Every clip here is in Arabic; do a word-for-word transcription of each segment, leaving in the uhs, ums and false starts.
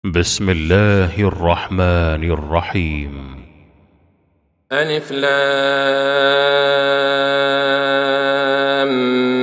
بسم الله الرحمن الرحيم. ألف لام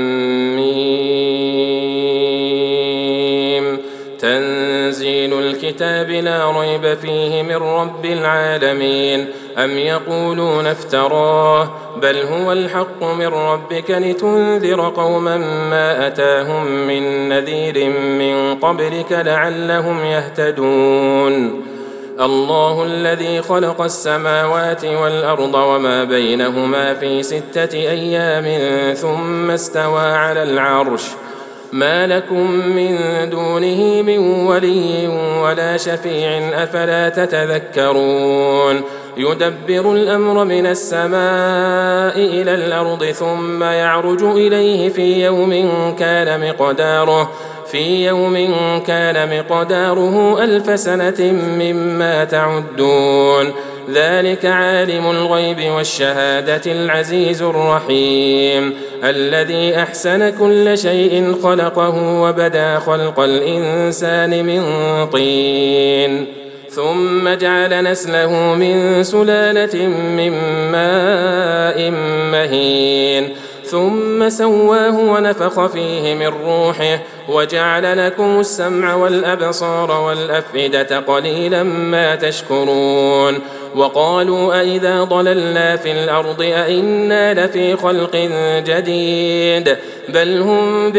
ميم. تنزيل الكتاب لا ريب فيه من رب العالمين. أم يقولون افتراه بل هو الحق من ربك لتنذر قوما ما أتاهم من نذير من قبلك لعلهم يهتدون. الله الذي خلق السماوات والأرض وما بينهما في ستة أيام ثم استوى على العرش ما لكم من دونه من ولي ولا شفيع أفلا تتذكرون. يدبر الأمر من السماء إلى الأرض ثم يعرج إليه في يوم كان مقداره في يوم كان مقداره ألف سنة مما تعدون. ذلك عالم الغيب والشهادة العزيز الرحيم الذي أحسن كل شيء خلقه وبدأ خلق الإنسان من طين ثم جعل نسله من سلالة من ماء مهين ثم سواه ونفخ فيه من روحه وجعل لكم السمع والأبصار والأفئدة قليلا ما تشكرون. وقالوا أئذا ضللنا في الأرض أئنا لفي خلق جديد بل هم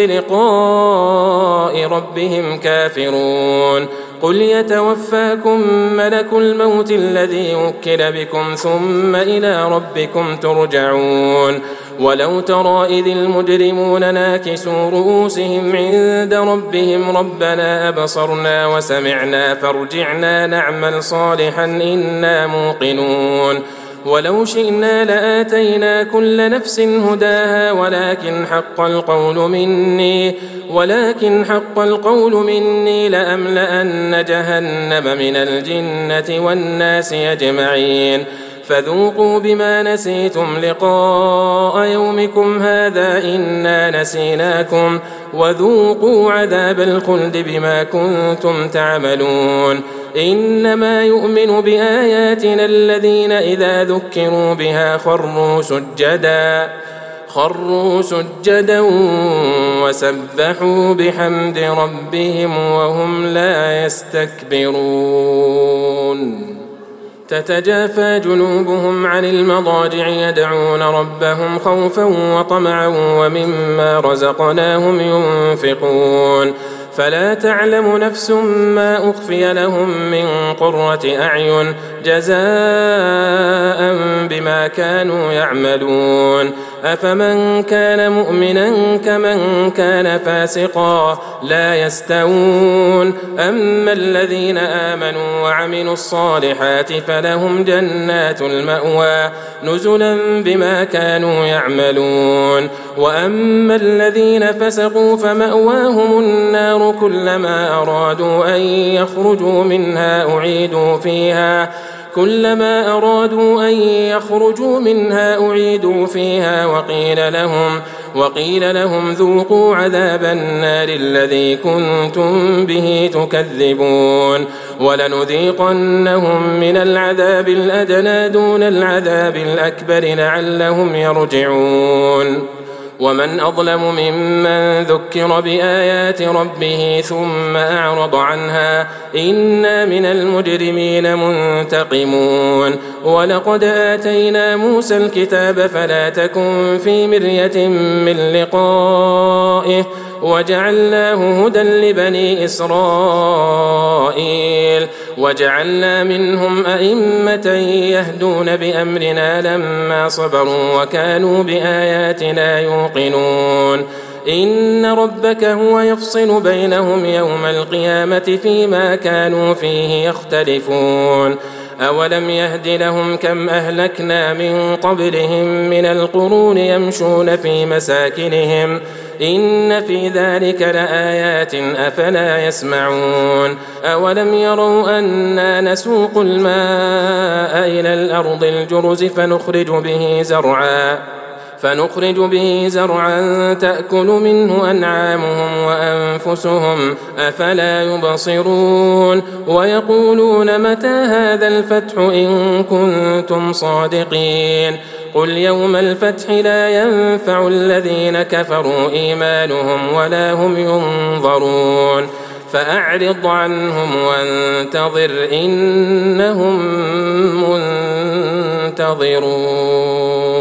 بلقاء ربهم كافرون. قل يتوفاكم ملك الموت الذي وكل بكم ثم إلى ربكم ترجعون. ولو ترى إذ المجرمون ناكسوا رؤوسهم عند ربهم ربنا أبصرنا وسمعنا فارجعنا نعمل صالحا إنا موقنون. ولو شئنا لآتينا كل نفس هداها ولكن حق القول مني ولكن حق القول مني لأملأن جهنم من الجنة والناس أجمعين. فذوقوا بما نسيتم لقاء يومكم هذا إنا نسيناكم وذوقوا عذاب الخلد بما كنتم تعملون. إنما يؤمن بآياتنا الذين إذا ذكروا بها خروا سجدا خروا سجدا وسبحوا بحمد ربهم وهم لا يستكبرون. تتجافى جنوبهم عن المضاجع يدعون ربهم خوفا وطمعا ومما رزقناهم ينفقون. فلا تعلم نفس ما أخفي لهم من قرة أعين جزاء بما كانوا يعملون. أفمن كان مؤمنا كمن كان فاسقا لا يستوون. أما الذين آمنوا وعملوا الصالحات فلهم جنات المأوى نزلا بما كانوا يعملون. وأما الذين فسقوا فمأواهم النار كلما أرادوا أن يخرجوا منها أعيدوا فيها كلما أرادوا أن يخرجوا منها أعيدوا فيها وقيل لهم وقيل لهم ذوقوا عذاب النار الذي كنتم به تكذبون. ولنذيقنهم من العذاب الأدنى دون العذاب الأكبر لعلهم يرجعون. ومن أظلم ممن ذكر بآيات ربه ثم أعرض عنها إنا من المجرمين منتقمون. ولقد آتينا موسى الكتاب فلا تكن في مرية من لقائه وجعلناه هدى لبني إسرائيل وجعلنا منهم أئمة يهدون بأمرنا لما صبروا وكانوا بآياتنا يوقنون. إن ربك هو يفصل بينهم يوم القيامة فيما كانوا فيه يختلفون. أولم يهد لهم كم أهلكنا من قبلهم من القرون يمشون في مساكنهم إن في ذلك لآيات أفلا يسمعون. أولم يروا أنا نسوق الماء إلى الأرض الجرز فنخرج به زرعا فنخرج به زرعا تأكل منه أنعامهم وأنفسهم أفلا يبصرون ويقولون متى هذا الفتح إن كنتم صادقين قل يوم الفتح لا ينفع الذين كفروا إيمانهم ولا هم ينظرون فأعرض عنهم وانتظر إنهم منتظرون.